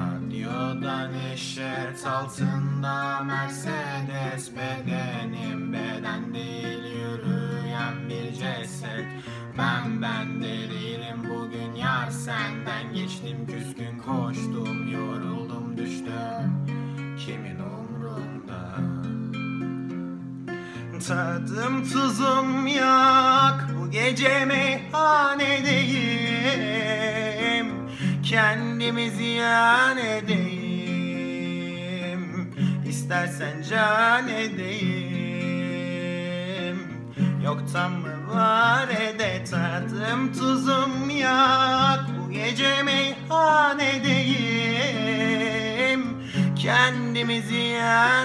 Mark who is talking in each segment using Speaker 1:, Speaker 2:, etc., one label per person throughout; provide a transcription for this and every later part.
Speaker 1: Radyoda neşet, altında Mercedes. Bedenim beden değil, yürüyen bir ceset. Ben de değilim bugün yar, senden geçtim küskün, koştum yoruldum düştüm, kimin umrunda? Tadım tuzum yok, bu gece meyhanedeyim. Kendimi ziyan edeyim, İstersen can edeyim. Yoktan mı var ede, tadım tuzum yok, bu gece meyhanedeyim. Kendimi ziyan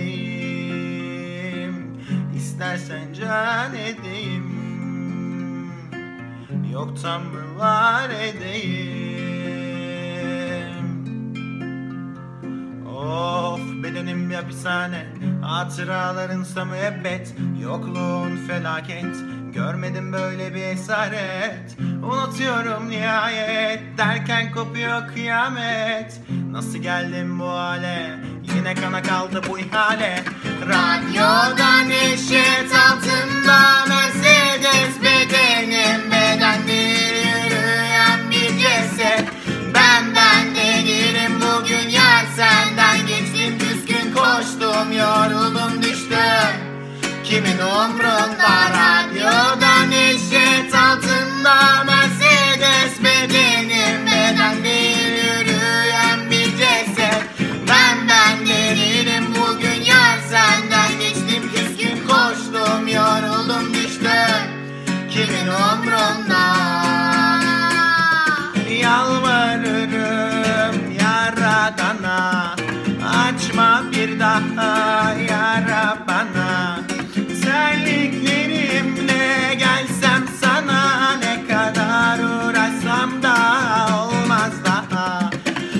Speaker 1: edeyim, İstersen can edeyim. Yoktan mı var edeyim. Of, bedenim bir hapishane, hatıralarınsa müebbet, yokluğun felaket, görmedim böyle bir esaret. Unutuyorum nihayet, derken kopuyor kıyamet. Nasıl geldim bu hale, yine kana kaldı bu ihale. Radyoda neşet, altında Mercedes. Bedenim beden değil, yürüyen bir ceset. Ben de değilim bugün yar, senden geçtim küskün, koştum yoruldum düştüm, kimin umrunda? Radyoda neşet, altında Mercedes. Bedenim beden değil, yürüyen bir ceset. Ben de değilim bugün yar, senden geçtim küskün, koştum yoruldum düştüm, kimin umrunda? Yalvarırım Yaradan'a, açma bir daha yara bana. Terliklerimle gelsem sana, ne kadar uğraşsam da olmaz daha.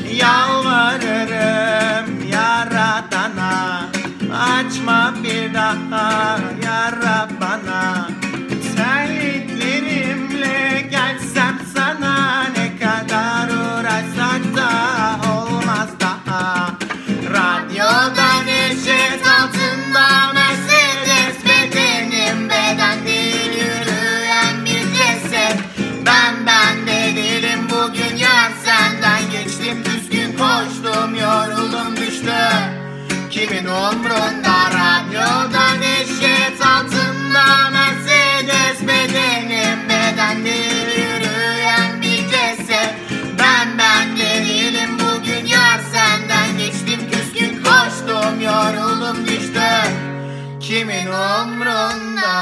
Speaker 1: Yalvarırım Yaradan'a, açma bir daha yara bana. Terliklerimle gelsem sana, ne kadar uğraşsak da olmaz daha. Radyoda neşet, altında Mercedes. Bedenim beden değil, yürüyen bir ceset. Ben de değilim bugün yar, senden geçtim küskün, koştum yoruldum düştüm, kimin umrunda? Radyoda neşet, altında Mercedes. Bedenim beden değil, yürüyen bir ceset. Ben de değilim bugün yar, senden geçtim küskün, koştum yoruldum düştüm, kimin umrunda?